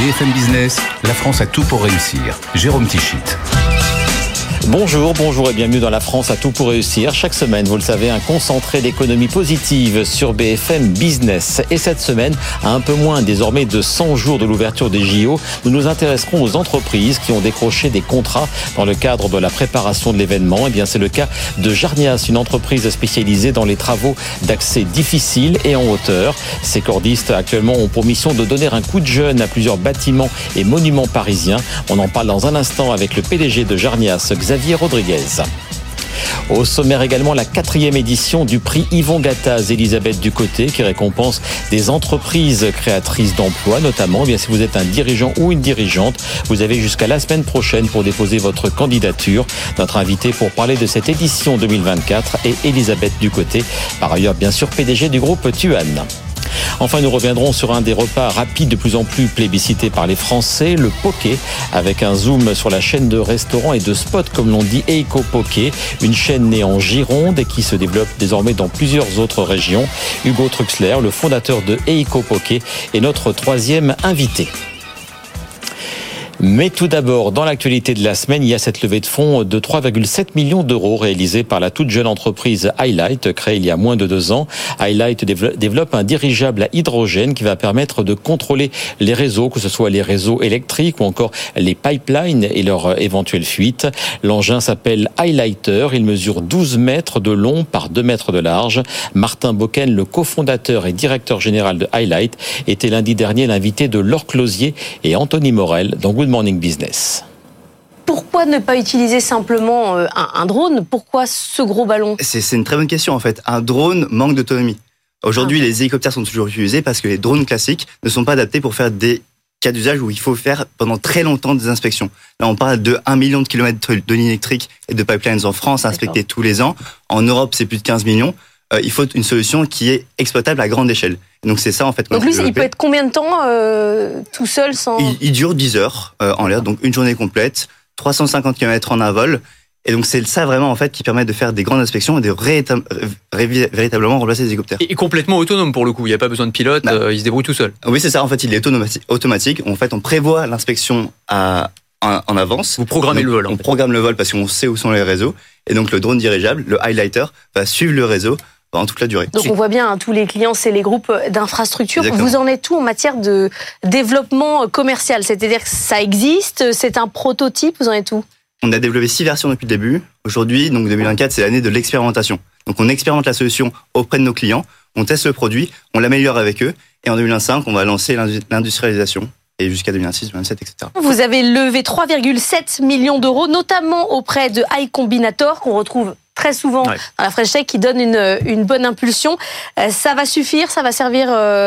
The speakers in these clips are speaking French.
BFM Business, la France a tout pour réussir. Jérôme Tichit. Bonjour et bienvenue dans La France a tout pour réussir. Chaque semaine, vous le savez, un concentré d'économie positive sur BFM Business. Et cette semaine, à un peu moins désormais de 100 jours de l'ouverture des JO, nous nous intéresserons aux entreprises qui ont décroché des contrats dans le cadre de la préparation de l'événement. Eh bien, c'est le cas de Jarnias, une entreprise spécialisée dans les travaux d'accès difficiles et en hauteur. Ces cordistes actuellement ont pour mission de donner un coup de jeune à plusieurs bâtiments et monuments parisiens. On en parle dans un instant avec le PDG de Jarnias, Xavier Rodriguez. Au sommaire également, la 4e édition du prix Yvon Gattaz, Elisabeth Ducoté, qui récompense des entreprises créatrices d'emplois, notamment. Si vous êtes un dirigeant ou une dirigeante, vous avez jusqu'à la semaine prochaine pour déposer votre candidature. Notre invité pour parler de cette édition 2024 est Elisabeth Ducoté, par ailleurs bien sûr PDG du groupe Tuan. Enfin, nous reviendrons sur un des repas rapides de plus en plus plébiscités par les Français, le poké, avec un zoom sur la chaîne de restaurants et de spots, comme l'on dit, Eiko Poké, une chaîne née en Gironde et qui se développe désormais dans plusieurs autres régions. Hugo Truxler, le fondateur de Eiko Poké, est notre 3e invité. Mais tout d'abord, dans l'actualité de la semaine, il y a cette levée de fonds de 3,7 millions d'euros réalisée par la toute jeune entreprise Highlight, créée il y a moins de 2 ans. Highlight développe un dirigeable à hydrogène qui va permettre de contrôler les réseaux, que ce soit les réseaux électriques ou encore les pipelines et leur éventuelle fuite. L'engin s'appelle Highlighter. Il mesure 12 mètres de long par 2 mètres de large. Martin Bocken, le cofondateur et directeur général de Highlight, était lundi dernier l'invité de Laure Closier et Anthony Morel dans Good Morning Business. Pourquoi ne pas utiliser simplement un drone ? Pourquoi ce gros ballon ? C'est une très bonne question en fait. Un drone manque d'autonomie. Aujourd'hui, les hélicoptères sont toujours utilisés parce que les drones classiques ne sont pas adaptés pour faire des cas d'usage où il faut faire pendant très longtemps des inspections. Là, on parle de 1 million de kilomètres de lignes électriques et de pipelines en France inspectés tous les ans. En Europe, c'est plus de 15 millions. Il faut une solution qui est exploitable à grande échelle. Donc c'est ça en fait. Donc lui, il peut être combien de temps tout seul sans... Il dure 10 heures en l'air, donc une journée complète, 350 km en avol. Et donc c'est ça vraiment en fait qui permet de faire des grandes inspections et de véritablement remplacer les hélicoptères. Et complètement autonome pour le coup, il n'y a pas besoin de pilote, il se débrouille tout seul. Oui c'est ça, en fait il est automatique. En fait on prévoit l'inspection en avance. Vous programmez le vol. On programme le vol parce qu'on sait où sont les réseaux. Et donc le drone dirigeable, le Highlighter, va suivre le réseau pendant toute la durée. Donc on voit bien, tous les clients, c'est les groupes d'infrastructures. Exactement. Vous en êtes où en matière de développement commercial ? C'est-à-dire que ça existe, c'est un prototype, vous en êtes où ? On a développé 6 versions depuis le début. Aujourd'hui, donc 2024, c'est l'année de l'expérimentation. Donc on expérimente la solution auprès de nos clients, on teste le produit, on l'améliore avec eux, et en 2025, on va lancer l'industrialisation. Et jusqu'à 2026, 2027, etc. Vous avez levé 3,7 millions d'euros, notamment auprès de iCombinator, qu'on retrouve très souvent dans la French Tech, qui donne une bonne impulsion. Ça va suffire, ça va servir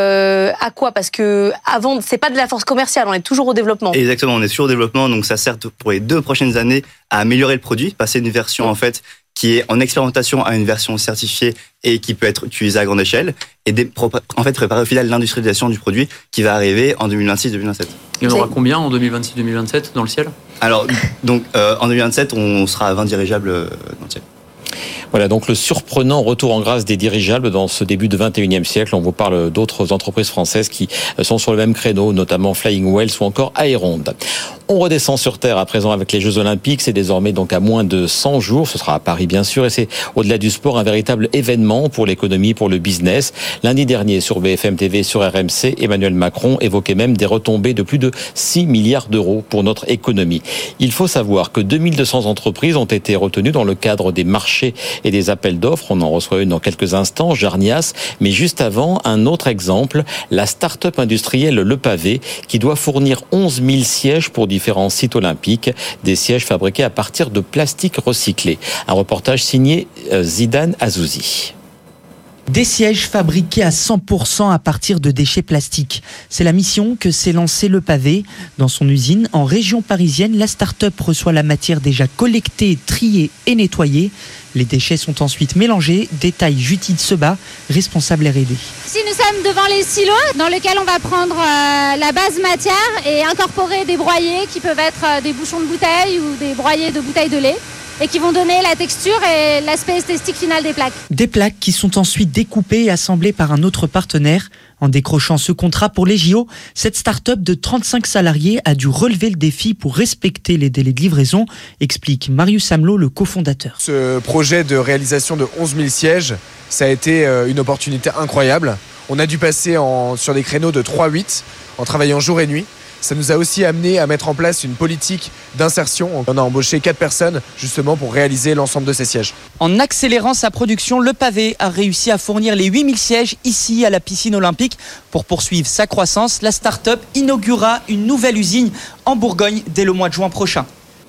à quoi ? Parce que avant, c'est pas de la force commerciale, on est toujours au développement. Exactement, on est toujours au développement, donc ça sert pour les 2 prochaines années à améliorer le produit, passer d'une version en fait qui est en expérimentation à une version certifiée et qui peut être utilisée à grande échelle, et en fait préparer au final l'industrialisation du produit qui va arriver en 2026-2027. Il y en aura combien en 2026-2027 dans le ciel ? Alors, donc en 2027, on sera à 20 dirigeables dans le ciel. Voilà donc le surprenant retour en grâce des dirigeables dans ce début de 21e siècle. On vous parle d'autres entreprises françaises qui sont sur le même créneau, notamment Flying Wells ou encore Aeronde. On redescend sur Terre à présent avec les Jeux Olympiques. C'est désormais donc à moins de 100 jours. Ce sera à Paris, bien sûr. Et c'est, au-delà du sport, un véritable événement pour l'économie, pour le business. Lundi dernier, sur BFM TV, sur RMC, Emmanuel Macron évoquait même des retombées de plus de 6 milliards d'euros pour notre économie. Il faut savoir que 2200 entreprises ont été retenues dans le cadre des marchés et des appels d'offres. On en reçoit une dans quelques instants, Jarnias. Mais juste avant, un autre exemple, la start-up industrielle Le Pavé, qui doit fournir 11 000 sièges pour différents sites olympiques, des sièges fabriqués à partir de plastique recyclé. Un reportage signé Zidane Azouzi. Des sièges fabriqués à 100% à partir de déchets plastiques. C'est la mission que s'est lancée Le Pavé. Dans son usine, en région parisienne, la start-up reçoit la matière déjà collectée, triée et nettoyée. Les déchets sont ensuite mélangés, détaille Judith Seba, responsable R&D. Ici, nous sommes devant les silos dans lesquels on va prendre la base matière et incorporer des broyés qui peuvent être des bouchons de bouteilles ou des broyés de bouteilles de lait. et qui vont donner la texture et l'aspect esthétique final des plaques. Des plaques qui sont ensuite découpées et assemblées par un autre partenaire. En décrochant ce contrat pour les JO, cette start-up de 35 salariés a dû relever le défi pour respecter les délais de livraison, explique Marius Amelot, le cofondateur. Ce projet de réalisation de 11 000 sièges, ça a été une opportunité incroyable. On a dû passer sur des créneaux de 3-8 en travaillant jour et nuit. Ça nous a aussi amené à mettre en place une politique d'insertion. On a embauché 4 personnes justement pour réaliser l'ensemble de ces sièges. En accélérant sa production, le pavé a réussi à fournir les 8000 sièges ici à la piscine olympique. Pour poursuivre sa croissance, la start-up inaugurera une nouvelle usine en Bourgogne dès le mois de juin prochain.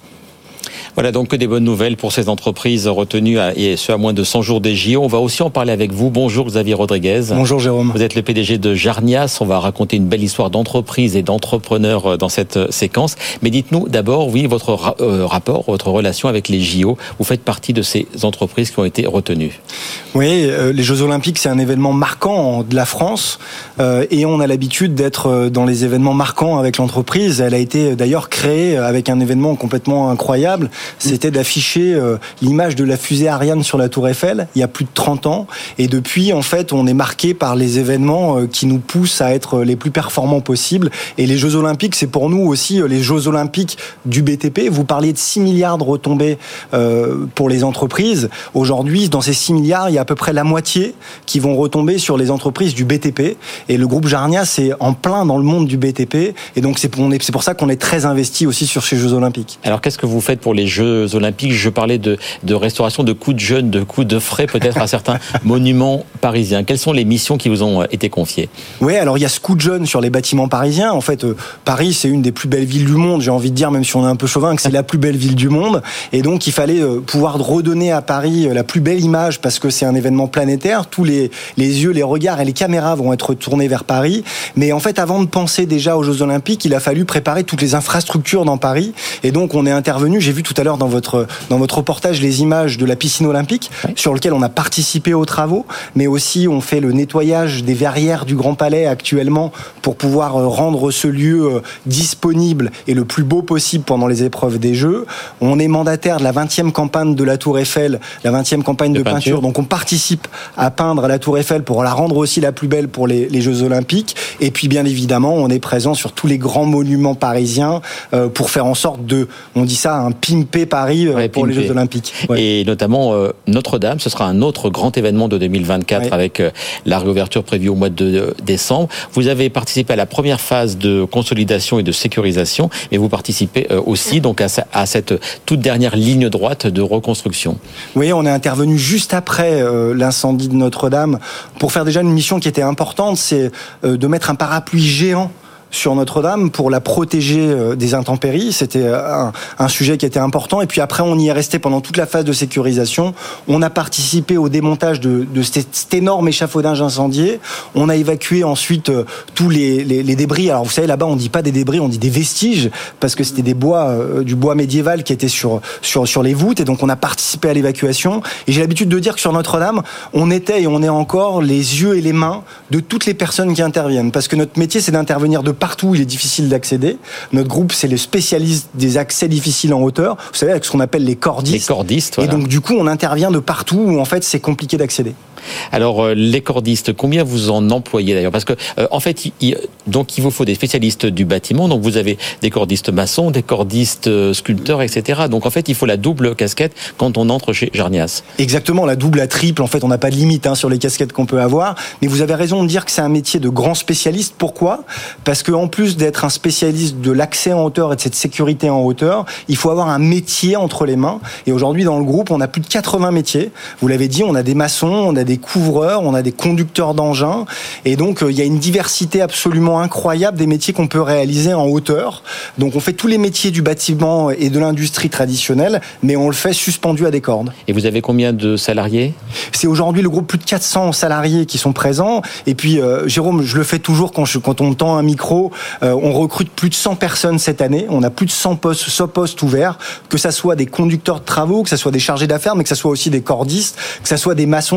Voilà donc que des bonnes nouvelles pour ces entreprises retenues et ce à moins de 100 jours des JO. On va aussi en parler avec vous. Bonjour Xavier Rodriguez. Bonjour Jérôme. Vous êtes le PDG de Jarnias. On va raconter une belle histoire d'entreprise et d'entrepreneurs dans cette séquence. Mais dites-nous d'abord, oui, votre rapport, votre relation avec les JO. Vous faites partie de ces entreprises qui ont été retenues. Oui, les Jeux Olympiques, c'est un événement marquant de la France et on a l'habitude d'être dans les événements marquants avec l'entreprise. Elle a été d'ailleurs créée avec un événement complètement incroyable. C'était d'afficher l'image de la fusée Ariane sur la Tour Eiffel il y a plus de 30 ans. Et depuis, en fait, on est marqué par les événements qui nous poussent à être les plus performants possibles. Et les Jeux Olympiques, c'est pour nous aussi les Jeux Olympiques du BTP. Vous parliez de 6 milliards de retombées pour les entreprises. Aujourd'hui, dans ces 6 milliards, il y a à peu près la moitié qui vont retomber sur les entreprises du BTP. Et le groupe Jarnias est en plein dans le monde du BTP. Et donc, c'est pour ça qu'on est très investi aussi sur ces Jeux Olympiques. Alors, qu'est-ce que vous faites pour les Jeux Olympiques? Je parlais de restauration, de coups de jeûne, de coups de frais peut-être à certains monuments parisiens. Quelles sont les missions qui vous ont été confiées? Oui, alors il y a ce coup de jeûne sur les bâtiments parisiens. En fait, Paris, c'est une des plus belles villes du monde. J'ai envie de dire, même si on est un peu chauvin, que c'est la plus belle ville du monde. Et donc, il fallait pouvoir redonner à Paris la plus belle image parce que c'est un événement planétaire. Tous les yeux, les regards et les caméras vont être tournés vers Paris. Mais en fait, avant de penser déjà aux Jeux Olympiques, il a fallu préparer toutes les infrastructures dans Paris. Et donc, on est intervenu. J'ai vu tout à l'heure dans votre reportage les images de la piscine olympique, sur lequel on a participé aux travaux, mais aussi on fait le nettoyage des verrières du Grand Palais actuellement pour pouvoir rendre ce lieu disponible et le plus beau possible pendant les épreuves des Jeux. On est mandataire de la 20e campagne de la Tour Eiffel, la 20e campagne de peinture. Donc on participe à peindre la Tour Eiffel pour la rendre aussi la plus belle pour les Jeux Olympiques. Et puis bien évidemment, on est présent sur tous les grands monuments parisiens pour faire en sorte on dit ça, un pimper Paris pour les Jeux Olympiques. Ouais. Et notamment Notre-Dame, ce sera un autre grand événement de 2024 avec la réouverture prévue au mois de décembre. Vous avez participé à la première phase de consolidation et de sécurisation, et vous participez aussi donc à cette toute dernière ligne droite de reconstruction. Oui, on est intervenu juste après l'incendie de Notre-Dame pour faire déjà une mission qui était importante, c'est de mettre un parapluie géant sur Notre-Dame pour la protéger des intempéries. C'était un sujet qui était important. Et puis après, on y est resté pendant toute la phase de sécurisation. On a participé au démontage de cet énorme échafaudage incendié. On a évacué ensuite tous les débris. Alors vous savez, là-bas, on dit pas des débris, on dit des vestiges, parce que c'était du bois médiéval qui était sur les voûtes. Et donc, on a participé à l'évacuation. Et j'ai l'habitude de dire que sur Notre-Dame, on était et on est encore les yeux et les mains de toutes les personnes qui interviennent. Parce que notre métier, c'est d'intervenir de partout où il est difficile d'accéder. Notre groupe, c'est les spécialistes des accès difficiles en hauteur. Vous savez, avec ce qu'on appelle les cordistes. Les cordistes, voilà. Et donc, du coup, on intervient de partout où, en fait, c'est compliqué d'accéder. Alors, les cordistes, combien vous en employez d'ailleurs? Parce que, en fait, il vous faut des spécialistes du bâtiment. Donc, vous avez des cordistes maçons, des cordistes sculpteurs, etc. Donc, en fait, il faut la double casquette quand on entre chez Jarnias. Exactement, la double, la triple. En fait, on n'a pas de limite sur les casquettes qu'on peut avoir. Mais vous avez raison de dire que c'est un métier de grand spécialiste. Pourquoi? Parce que en plus d'être un spécialiste de l'accès en hauteur et de cette sécurité en hauteur, il faut avoir un métier entre les mains. Et aujourd'hui, dans le groupe, on a plus de 80 métiers. Vous l'avez dit, on a des maçons, on a des couvreurs, on a des conducteurs d'engins. Et donc, il y a une diversité absolument incroyable des métiers qu'on peut réaliser en hauteur. Donc, on fait tous les métiers du bâtiment et de l'industrie traditionnelle, mais on le fait suspendu à des cordes. Et vous avez combien de salariés? C'est aujourd'hui le groupe plus de 400 salariés qui sont présents. Et puis, Jérôme, je le fais toujours quand on me tend un micro. On recrute plus de 100 personnes cette année. On a plus de 100 postes ouverts, que ça soit des conducteurs de travaux, que ça soit des chargés d'affaires, mais que ça soit aussi des cordistes, que ça soit des maçons traditionnels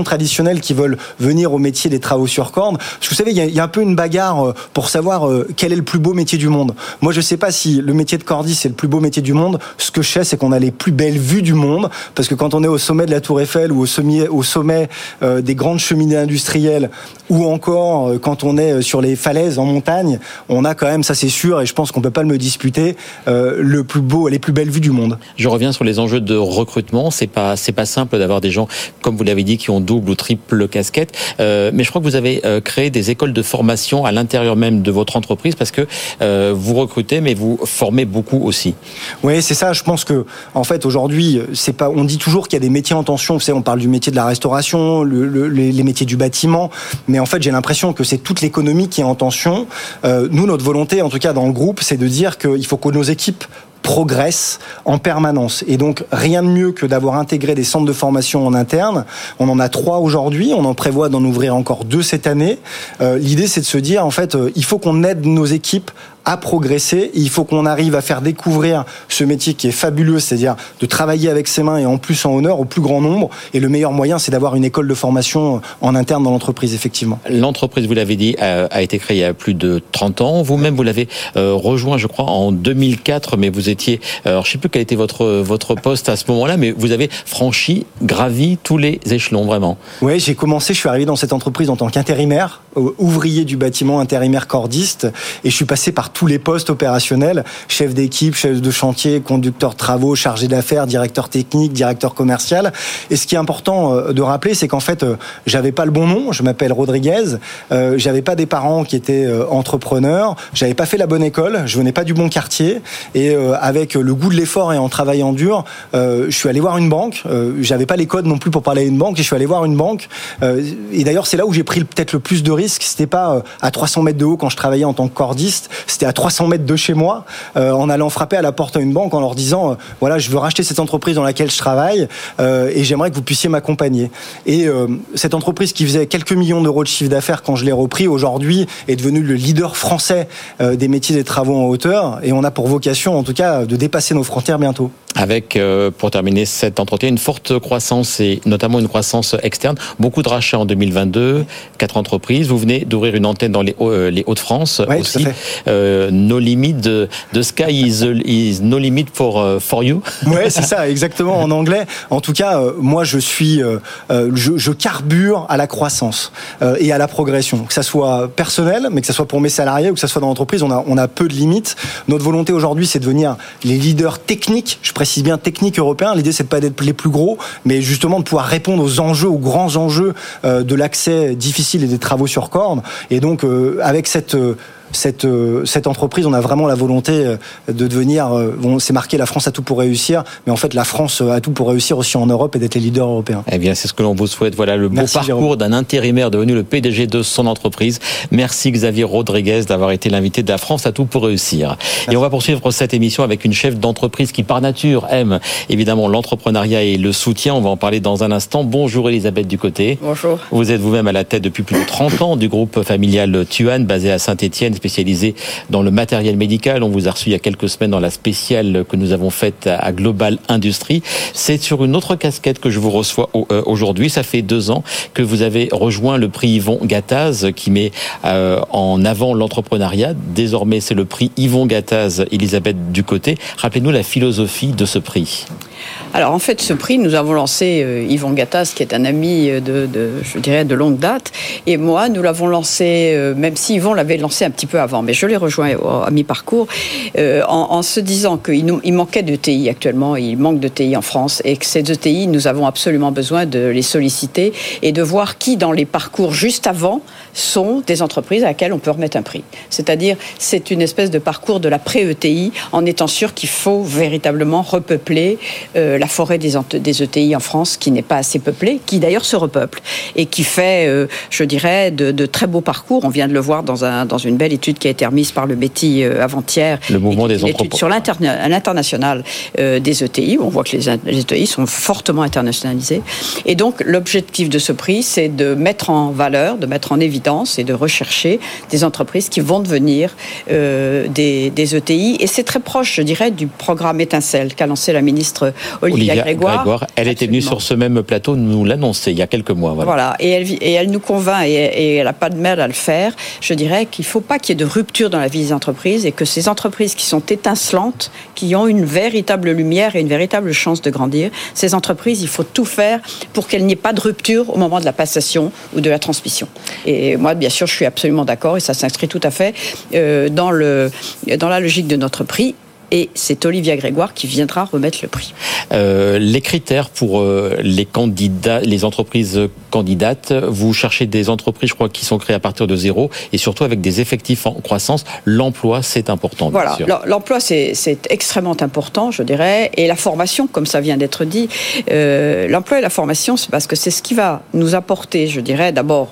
professionnels qui veulent venir au métier des travaux sur corde. Parce que vous savez, il y a un peu une bagarre pour savoir quel est le plus beau métier du monde. Moi, je sais pas si le métier de cordiste c'est le plus beau métier du monde. Ce que je sais, c'est qu'on a les plus belles vues du monde, parce que quand on est au sommet de la Tour Eiffel ou au sommet des grandes cheminées industrielles, ou encore quand on est sur les falaises en montagne, on a quand même, ça c'est sûr, et je pense qu'on peut pas me disputer, le plus beau, les plus belles vues du monde. Je reviens sur les enjeux de recrutement. C'est pas simple d'avoir des gens, comme vous l'avez dit, qui ont double ou triple casquette. Mais je crois que vous avez créé des écoles de formation à l'intérieur même de votre entreprise, parce que vous recrutez, mais vous formez beaucoup aussi. Oui, c'est ça. Je pense que, en fait, aujourd'hui, c'est pas. On dit toujours qu'il y a des métiers en tension. Vous savez, on parle du métier de la restauration, les métiers du bâtiment. Mais en fait, j'ai l'impression que c'est toute l'économie qui est en tension. Nous, notre volonté, en tout cas dans le groupe, c'est de dire qu'il faut que nos équipes progressent en permanence. Et donc, rien de mieux que d'avoir intégré des centres de formation en interne. On en a 3 aujourd'hui. On en prévoit d'en ouvrir encore 2 cette année. L'idée, c'est de se dire, en fait, il faut qu'on aide nos équipes à progresser. Il faut qu'on arrive à faire découvrir ce métier qui est fabuleux, c'est-à-dire de travailler avec ses mains et en plus en honneur au plus grand nombre. Et le meilleur moyen, c'est d'avoir une école de formation en interne dans l'entreprise, effectivement. L'entreprise, vous l'avez dit, a été créée il y a plus de 30 ans. Vous-même, vous l'avez rejoint, je crois, en 2004, mais vous étiez... Alors, je ne sais plus quel était votre poste à ce moment-là, mais vous avez gravi tous les échelons, vraiment. Oui, je suis arrivé dans cette entreprise en tant qu'intérimaire, ouvrier du bâtiment, intérimaire cordiste, et je suis passé par tous les postes opérationnels, chef d'équipe, chef de chantier, conducteur de travaux, chargé d'affaires, directeur technique, directeur commercial. Et ce qui est important de rappeler, c'est qu'en fait, j'avais pas le bon nom, je m'appelle Rodriguez, j'avais pas des parents qui étaient entrepreneurs, j'avais pas fait la bonne école, je venais pas du bon quartier, et avec le goût de l'effort et en travaillant dur, je suis allé voir une banque, j'avais pas les codes non plus pour parler à une banque, et je suis allé voir une banque, et d'ailleurs c'est là où j'ai pris peut-être le plus de risques, c'était pas à 300 mètres de haut quand je travaillais en tant que cordiste, c'était à 300 mètres de chez moi, en allant frapper à la porte d'une banque en leur disant voilà, je veux racheter cette entreprise dans laquelle je travaille et j'aimerais que vous puissiez m'accompagner. Et cette entreprise qui faisait quelques millions d'euros de chiffre d'affaires quand je l'ai repris, aujourd'hui est devenue le leader français des métiers des travaux en hauteur, et on a pour vocation en tout cas de dépasser nos frontières bientôt. Avec, pour terminer cet entretien, une forte croissance et notamment une croissance externe. Beaucoup de rachats en 2022, 4 entreprises. Vous venez d'ouvrir une antenne dans les Hauts-de-France aussi. No limit, the sky is no limit for you. Ouais, c'est ça, exactement, en anglais. En tout cas, moi, je carbure à la croissance et à la progression. Que ça soit personnel, mais que ça soit pour mes salariés ou que ça soit dans l'entreprise, on a peu de limites. Notre volonté aujourd'hui, c'est de devenir les leaders techniques. Je précise bien techniques européens. L'idée, c'est de pas d'être les plus gros, mais justement de pouvoir répondre aux enjeux, aux grands enjeux de l'accès difficile et des travaux sur corde. Et donc, avec cette entreprise, on a vraiment la volonté de devenir, c'est marqué la France a tout pour réussir, mais en fait la France a tout pour réussir aussi en Europe et d'être les leaders européens. Eh bien, c'est ce que l'on vous souhaite. Voilà le beau parcours d'un intérimaire devenu le PDG de son entreprise. Merci Xavier Rodriguez d'avoir été l'invité de la France a tout pour réussir. Merci. Et on va poursuivre cette émission avec une chef d'entreprise qui par nature aime évidemment l'entrepreneuriat et le soutien. On va en parler dans un instant. Bonjour Elisabeth Ducoté. Bonjour. Vous êtes vous-même à la tête depuis plus de 30 ans du groupe familial Tuan, basé à Saint-Étienne, spécialisé dans le matériel médical. On vous a reçu il y a quelques semaines dans la spéciale que nous avons faite à Global Industrie. C'est sur une autre casquette que je vous reçois aujourd'hui. Ça fait 2 ans que vous avez rejoint le prix Yvon Gattaz qui met en avant l'entrepreneuriat. Désormais, c'est le prix Yvon Gattaz, Elisabeth Ducoté. Rappelez-nous la philosophie de ce prix. Alors en fait, ce prix, nous avons lancé Yvon Gattaz, qui est un ami de longue date, et moi, nous l'avons lancé, même si Yvon l'avait lancé un petit peu avant, mais je l'ai rejoint à mi-parcours, en se disant qu'il manquait d'ETI actuellement, il manque d'ETI en France, et que ces ETI, nous avons absolument besoin de les solliciter et de voir qui, dans les parcours juste avant, sont des entreprises à laquelle on peut remettre un prix. C'est-à-dire, c'est une espèce de parcours de la pré-ETI, en étant sûr qu'il faut véritablement repeupler la forêt des ETI en France, qui n'est pas assez peuplée, qui d'ailleurs se repeuple, et qui fait, je dirais, de très beaux parcours. On vient de le voir dans une belle étude qui a été remise par le Betty avant-hier. Le mouvement des entreprises. Sur l'international des ETI. On voit que les ETI sont fortement internationalisés. Et donc, l'objectif de ce prix, c'est de mettre en valeur, de mettre en évidence et de rechercher des entreprises qui vont devenir des ETI. Et c'est très proche, je dirais, du programme Étincelle qu'a lancé la ministre Olivia Grégoire. Elle était venue sur ce même plateau nous l'annoncer il y a quelques mois. Voilà. Et elle nous convainc et elle n'a pas de mal à le faire. Je dirais qu'il ne faut pas qu'il y ait de rupture dans la vie des entreprises et que ces entreprises qui sont étincelantes, qui ont une véritable lumière et une véritable chance de grandir, ces entreprises, il faut tout faire pour qu'il n'y ait pas de rupture au moment de la passation ou de la transmission. Et moi, bien sûr, je suis absolument d'accord et ça s'inscrit tout à fait dans la logique de notre prix. Et c'est Olivia Grégoire qui viendra remettre le prix. Les critères pour les candidats, les entreprises candidates, vous cherchez des entreprises, je crois, qui sont créées à partir de zéro et surtout avec des effectifs en croissance. L'emploi, c'est important. Voilà, l'emploi, c'est extrêmement important, je dirais. Et la formation, comme ça vient d'être dit, l'emploi et la formation, c'est parce que c'est ce qui va nous apporter, je dirais, d'abord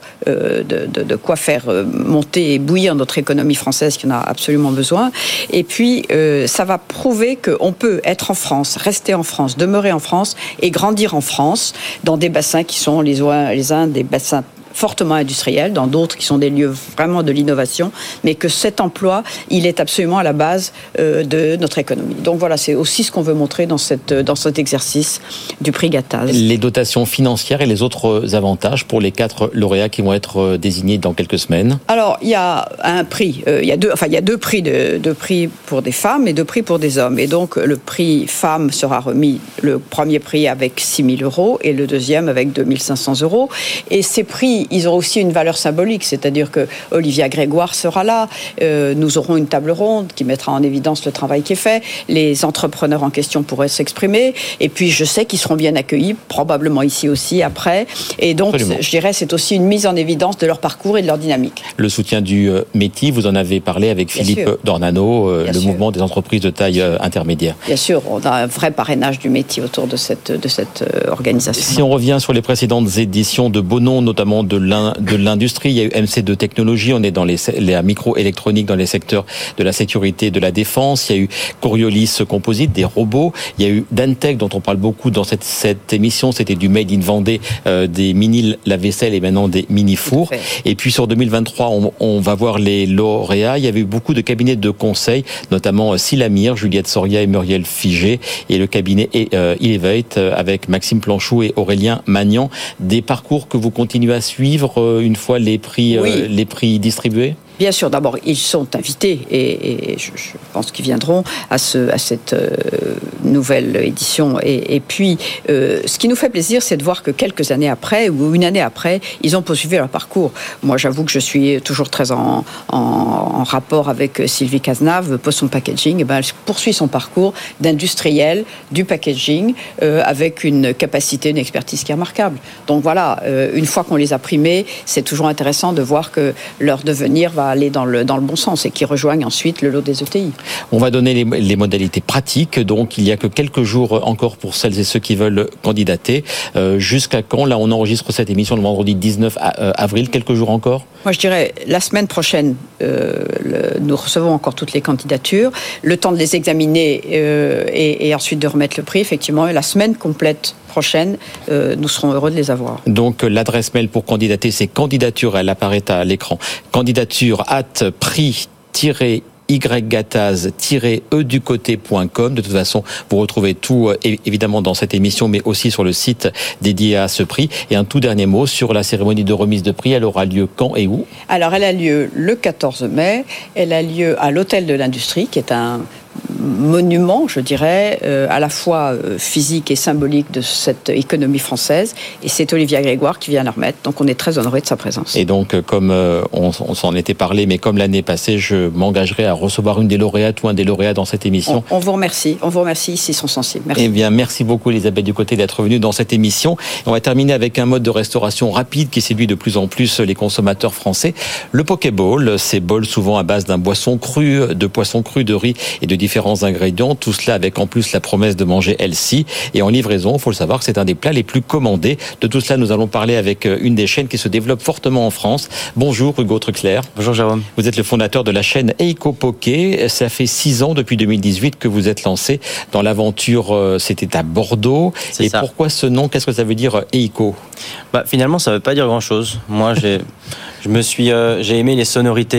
de quoi faire monter et bouillir notre économie française qui en a absolument besoin. Et puis, ça va prouver qu'on peut être en France, rester en France, demeurer en France et grandir en France dans des bassins qui sont les uns des bassins fortement industriels, dans d'autres qui sont des lieux vraiment de l'innovation, mais que cet emploi, il est absolument à la base de notre économie. Donc voilà, c'est aussi ce qu'on veut montrer dans cet exercice du prix Gattaz. Les dotations financières et les autres avantages pour les 4 lauréats qui vont être désignés dans quelques semaines. Alors, il y a un prix, il y a deux prix, deux prix pour des femmes et 2 prix pour des hommes. Et donc, le prix femme sera remis, le premier prix avec 6 000 € et le deuxième avec 2 500 €. Et ces prix, ils auront aussi une valeur symbolique, c'est-à-dire que Olivia Grégoire sera là, nous aurons une table ronde qui mettra en évidence le travail qui est fait, les entrepreneurs en question pourraient s'exprimer, et puis je sais qu'ils seront bien accueillis, probablement ici aussi après, et donc absolument. Je dirais c'est aussi une mise en évidence de leur parcours et de leur dynamique. Le soutien du METI, vous en avez parlé avec Philippe Dornano, le mouvement des entreprises de taille intermédiaire. Bien sûr, on a un vrai parrainage du METI autour de cette organisation. Si on revient sur les précédentes éditions de beaux noms, notamment de l'industrie, il y a eu MC2 Technologies, on est dans la microélectronique, dans les secteurs de la sécurité et de la défense. Il y a eu Coriolis Composite, des robots. Il y a eu Dantec, dont on parle beaucoup dans cette émission. C'était du Made in Vendée, des mini lave-vaisselle et maintenant des mini fours. Et puis sur 2023, on va voir les lauréats. Il y avait eu beaucoup de cabinets de conseil, notamment Silamir, Juliette Soria et Muriel Figé, et le cabinet Elevate avec Maxime Planchou et Aurélien Magnan. Des parcours que vous continuez à suivre une fois les prix distribués? Bien sûr, d'abord, ils sont invités et je pense qu'ils viendront à cette nouvelle édition. Et puis, ce qui nous fait plaisir, c'est de voir que quelques années après, ou une année après, ils ont poursuivi leur parcours. Moi, j'avoue que je suis toujours très en rapport avec Sylvie Cazenave, Poisson Packaging. Elle poursuit son parcours d'industriel du packaging avec une capacité, une expertise qui est remarquable. Donc voilà, une fois qu'on les a primés, c'est toujours intéressant de voir que leur devenir va aller dans le bon sens et qui rejoignent ensuite le lot des ETI. On va donner les modalités pratiques, donc il n'y a que quelques jours encore pour celles et ceux qui veulent candidater. Jusqu'à quand? Là, on enregistre cette émission le vendredi 19 avril, quelques jours encore? Moi, je dirais la semaine prochaine, nous recevons encore toutes les candidatures, le temps de les examiner et ensuite de remettre le prix, effectivement, et la semaine complète prochaine, nous serons heureux de les avoir. Donc l'adresse mail pour candidater, c'est candidature, elle apparaît à l'écran, candidature@prix-ygataz-educoté.com. De toute façon, vous retrouvez tout évidemment dans cette émission, mais aussi sur le site dédié à ce prix. Et un tout dernier mot sur la cérémonie de remise de prix, elle aura lieu quand et où? Alors elle a lieu le 14 mai, elle a lieu à l'Hôtel de l'Industrie, qui est un monument, je dirais, à la fois physique et symbolique de cette économie française. Et c'est Olivia Grégoire qui vient la remettre. Donc on est très honoré de sa présence. Et donc, comme on s'en était parlé, mais comme l'année passée, je m'engagerai à recevoir une des lauréates ou un des lauréats dans cette émission. On vous remercie. On vous remercie. Ici, ils sont sensibles. Merci. Eh bien, merci beaucoup, Elisabeth Ducoté, d'être venue dans cette émission. On va terminer avec un mode de restauration rapide qui séduit de plus en plus les consommateurs français. Le Pokéball, ces bols souvent à base d'un poisson cru, de riz et de différents ingrédients, tout cela avec en plus la promesse de manger healthy. Et en livraison, il faut le savoir, c'est un des plats les plus commandés. De tout cela, nous allons parler avec une des chaînes qui se développe fortement en France. Bonjour Hugo Truxler. Bonjour Jérôme. Vous êtes le fondateur de la chaîne Eiko Poké. Ça fait 6 ans depuis 2018 que vous êtes lancé dans l'aventure. C'était à Bordeaux. C'est et ça. Pourquoi ce nom? Qu'est-ce que ça veut dire Eiko? Finalement, ça veut pas dire grand-chose. Moi, j'ai aimé les sonorités.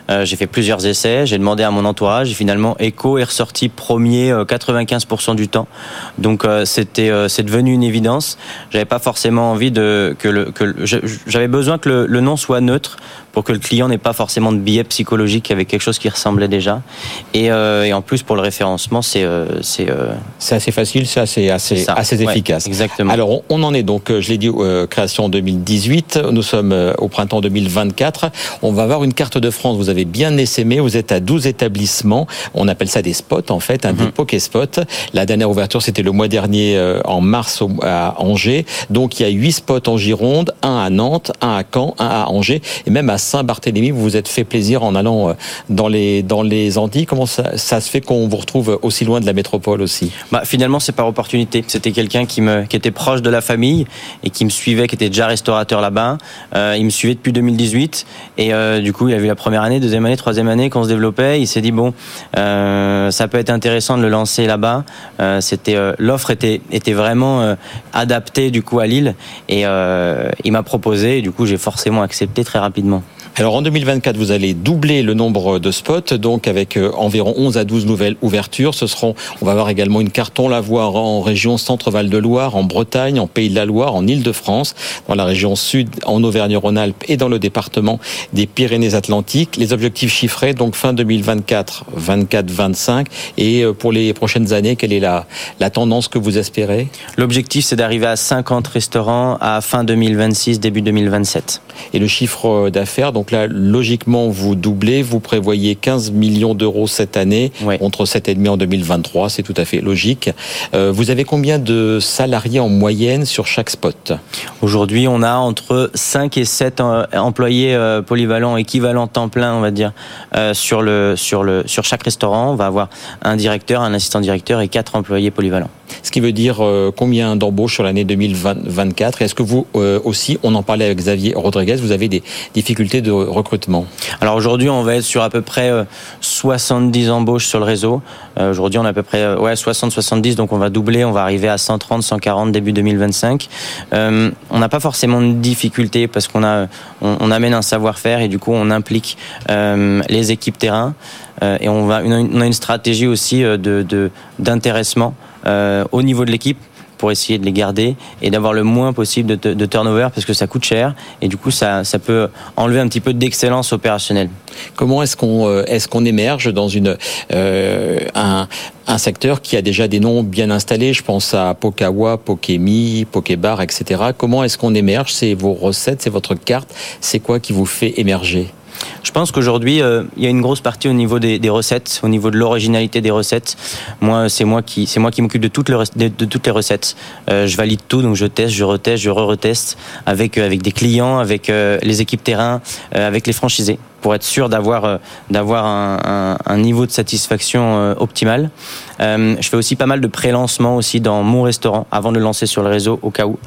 J'ai fait plusieurs essais, j'ai demandé à mon entourage et finalement Eco est ressorti premier 95% du temps. Donc c'est devenu une évidence. J'avais pas forcément envie j'avais besoin que le nom soit neutre pour que le client n'ait pas forcément de biais psychologique avec quelque chose qui ressemblait déjà. Et en plus pour le référencement, c'est assez facile, c'est assez efficace. Ouais, exactement. Alors on en est donc, je l'ai dit, création en 2018. Nous sommes au printemps 2024. On va avoir une carte de France. Vous avez bien essaimé. Vous êtes à 12 établissements. On appelle ça des spots en fait, des Pokéspots. La dernière ouverture c'était le mois dernier en mars à Angers. Donc il y a 8 spots en Gironde, un à Nantes, un à Caen, un à Angers et même à Saint-Barthélemy. Vous vous êtes fait plaisir en allant dans les Antilles. Comment ça se fait qu'on vous retrouve aussi loin de la métropole aussi? Finalement c'est par opportunité. C'était quelqu'un qui était proche de la famille et qui me suivait, qui était déjà restaurateur là-bas. Il me suivait depuis 2018 et du coup il a vu la première année, deuxième année, troisième année qu'on se développait. Il s'est dit ça peut être intéressant de le lancer là-bas. L'offre était vraiment adaptée du coup à Lille et il m'a proposé et du coup j'ai forcément accepté très rapidement. Alors en 2024, vous allez doubler le nombre de spots, donc avec environ 11 à 12 nouvelles ouvertures. On va avoir également une carte, on la voit en région Centre-Val de Loire, en Bretagne, en Pays de la Loire, en Île-de-France, dans la région Sud, en Auvergne-Rhône-Alpes et dans le département des Pyrénées-Atlantiques. Les objectifs chiffrés, donc fin 2024, 24-25. Et pour les prochaines années, quelle est la tendance que vous espérez? L'objectif, c'est d'arriver à 50 restaurants à fin 2026, début 2027. Et le chiffre d'affaires, donc là, logiquement, vous doublez, vous prévoyez 15 millions d'euros cette année, contre 7,5 en 2023, c'est tout à fait logique. Vous avez combien de salariés en moyenne sur chaque spot? Aujourd'hui, on a entre 5 et 7 employés polyvalents, équivalents temps plein, on va dire, sur chaque restaurant. On va avoir un directeur, un assistant directeur et 4 employés polyvalents. Ce qui veut dire combien d'embauches sur l'année 2024? Est-ce que vous aussi, on en parlait avec Xavier Rodriguez, vous avez des difficultés de recrutement? Alors aujourd'hui, on va être sur à peu près 70 embauches sur le réseau. Aujourd'hui, on a à peu près 60-70, donc on va doubler, on va arriver à 130, 140 début 2025. On n'a pas forcément de difficultés parce qu'on amène un savoir-faire et du coup, on implique les équipes terrain et on a une stratégie aussi d'intéressement au niveau de l'équipe pour essayer de les garder et d'avoir le moins possible de turnover parce que ça coûte cher et du coup ça peut enlever un petit peu d'excellence opérationnelle. Comment est-ce qu'on émerge dans un secteur qui a déjà des noms bien installés? Je pense à Pokawa, Pokémi, Pokébar, etc. Comment est-ce qu'on émerge? C'est vos recettes, c'est votre carte. C'est quoi qui vous fait émerger? Je pense qu'aujourd'hui, il y a une grosse partie au niveau des recettes, au niveau de l'originalité des recettes. C'est moi qui m'occupe de toutes les recettes. Je valide tout, donc je teste, je reteste, je reteste avec des clients, avec les équipes terrain, avec les franchisés, pour être sûr d'avoir un niveau de satisfaction optimal. Je fais aussi pas mal de pré-lancement aussi dans mon restaurant avant de le lancer sur le réseau au cas où.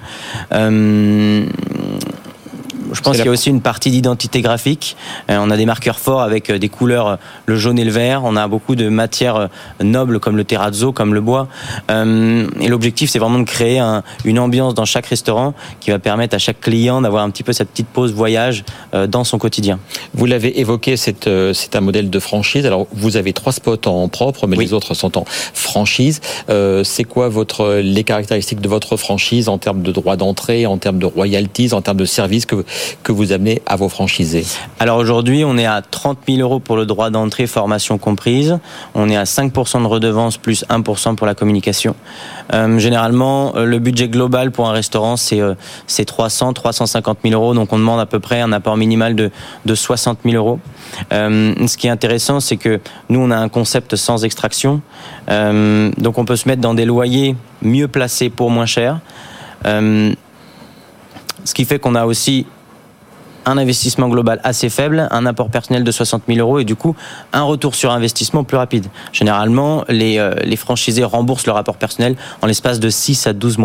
Je pense qu'il y a aussi une partie d'identité graphique. On a des marqueurs forts avec des couleurs, le jaune et le vert. On a beaucoup de matières nobles comme le terrazzo, comme le bois. Et l'objectif, c'est vraiment de créer une ambiance dans chaque restaurant qui va permettre à chaque client d'avoir un petit peu sa petite pause voyage dans son quotidien. Vous l'avez évoqué, c'est un modèle de franchise. Alors, vous avez 3 spots en propre, mais les autres sont en franchise. C'est quoi les caractéristiques de votre franchise en termes de droits d'entrée, en termes de royalties, en termes de services que vous amenez à vos franchisés? Alors aujourd'hui, on est à 30 000 euros pour le droit d'entrée, formation comprise. On est à 5% de redevance plus 1% pour la communication. Généralement, le budget global pour un restaurant, c'est 350 000 euros. Donc on demande à peu près un apport minimal de 60 000 euros. Ce qui est intéressant, c'est que nous, on a un concept sans extraction. Donc on peut se mettre dans des loyers mieux placés pour moins cher. Ce qui fait qu'on a aussi un investissement global assez faible, un apport personnel de 60 000 euros et du coup un retour sur investissement plus rapide. Généralement, les franchisés remboursent leur apport personnel en l'espace de 6 à 12 mois.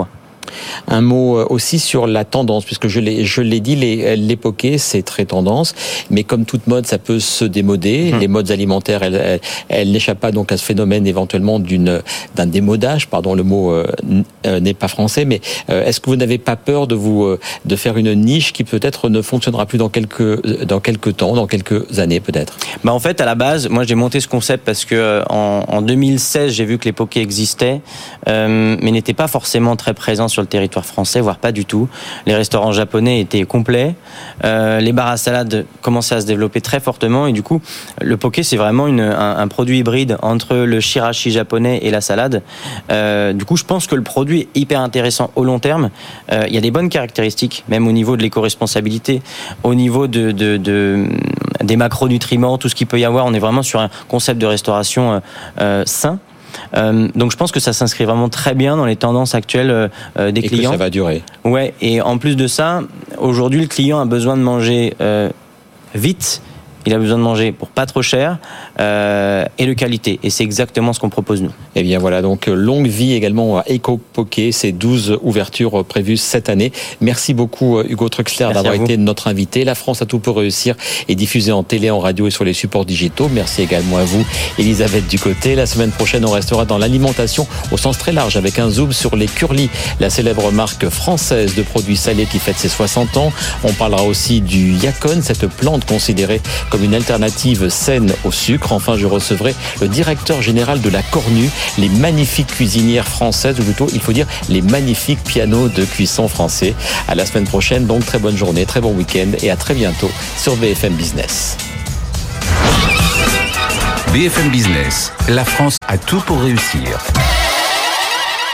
Un mot aussi sur la tendance, puisque je l'ai dit, les pokés, c'est très tendance, mais comme toute mode, ça peut se démoder. Les modes alimentaires, elles n'échappent pas donc à ce phénomène éventuellement d'un démodage. Pardon, le mot n'est pas français, mais est-ce que vous n'avez pas peur de faire une niche qui peut-être ne fonctionnera plus dans quelques temps, dans quelques années peut-être? En fait, à la base, moi j'ai monté ce concept parce que en 2016, j'ai vu que les pokés existaient, mais n'étaient pas forcément très présents sur le territoire français, voire pas du tout. Les restaurants japonais étaient complets, les bars à salade commençaient à se développer très fortement, et du coup, le poké c'est vraiment un produit hybride entre le shirashi japonais et la salade. Du coup, je pense que le produit est hyper intéressant au long terme. Il y a des bonnes caractéristiques, même au niveau de l'éco-responsabilité, au niveau des macronutriments, tout ce qu'il peut y avoir. On est vraiment sur un concept de restauration sain. Donc je pense que ça s'inscrit vraiment très bien dans les tendances actuelles des clients. Et que ça va durer. Ouais, et en plus de ça, aujourd'hui le client a besoin de manger vite. Il a besoin de manger pour pas trop cher et de qualité. Et c'est exactement ce qu'on propose nous. Et bien voilà, donc longue vie également à Eco Poké, c'est 12 ouvertures prévues cette année. Merci beaucoup Hugo Truxler d'avoir été notre invité. La France a tout pour réussir est diffusée en télé, en radio et sur les supports digitaux. Merci également à vous Elisabeth Ducoté. La semaine prochaine, on restera dans l'alimentation au sens très large avec un zoom sur les Curly, la célèbre marque française de produits salés qui fête ses 60 ans. On parlera aussi du Yacon, cette plante considérée comme une alternative saine au sucre. Enfin, je recevrai le directeur général de la Cornue, les magnifiques cuisinières françaises, ou plutôt, il faut dire, les magnifiques pianos de cuisson français. À la semaine prochaine, donc très bonne journée, très bon week-end et à très bientôt sur BFM Business. BFM Business, la France a tout pour réussir.